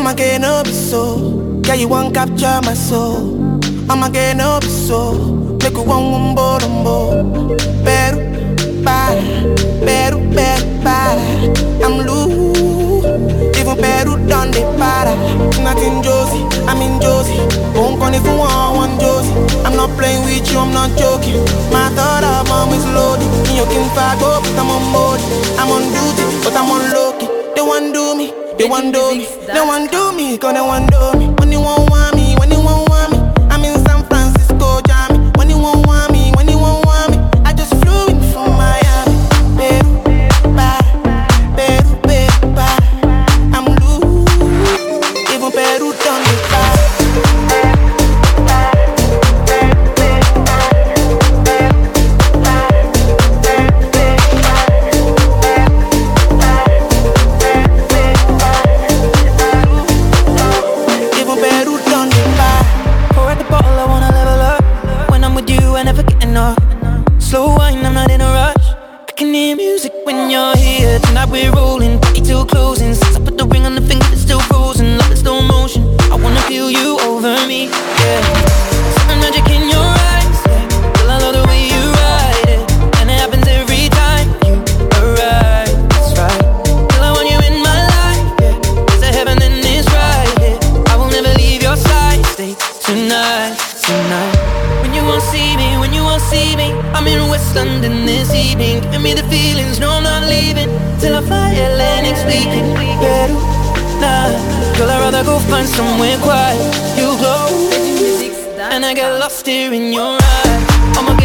I'ma get no be so. Yeah, you won't capture my soul. I'ma get no be so. Make you one bombo. Better, bye. Better, bye. I'm loose. Even better done the para. Not in Josie, I'm in Josie. Won't call if you want Josie. I'm not playing with you, I'm not joking. My thought of mom is loaded. In your king fag up, but I'm on board. I'm on duty, but I'm on low-key. They want do me, they want do me. They want do me, cause they want do me. When you won't want me, when you won't want me. I'm in San Francisco, Jammy. When you won't want me, when you won't want me. I just flew in from Miami. Peru, bye. I'm loose. Even Peru done the bye. Slow wine, I'm not in a rush. I can hear music when you're here. Tonight we're rolling, party till closing. Since I put the ring on the finger, it's still frozen. Love in slow motion, I wanna feel you over me, yeah. Something magic in your eyes, yeah. Girl, I love the way you ride it. And it happens every time you arrive, that's right. Girl, I want you in my life, yeah. It's a heaven and it's right, yeah. I will never leave your side, stay tonight. When you won't see me, I'm in West London this evening. Give me the feelings, no I'm not leaving till I fly LA next weekend. Peru, nah, girl I'd rather go find somewhere quiet. You glow, and I get lost here in your eyes. I'ma get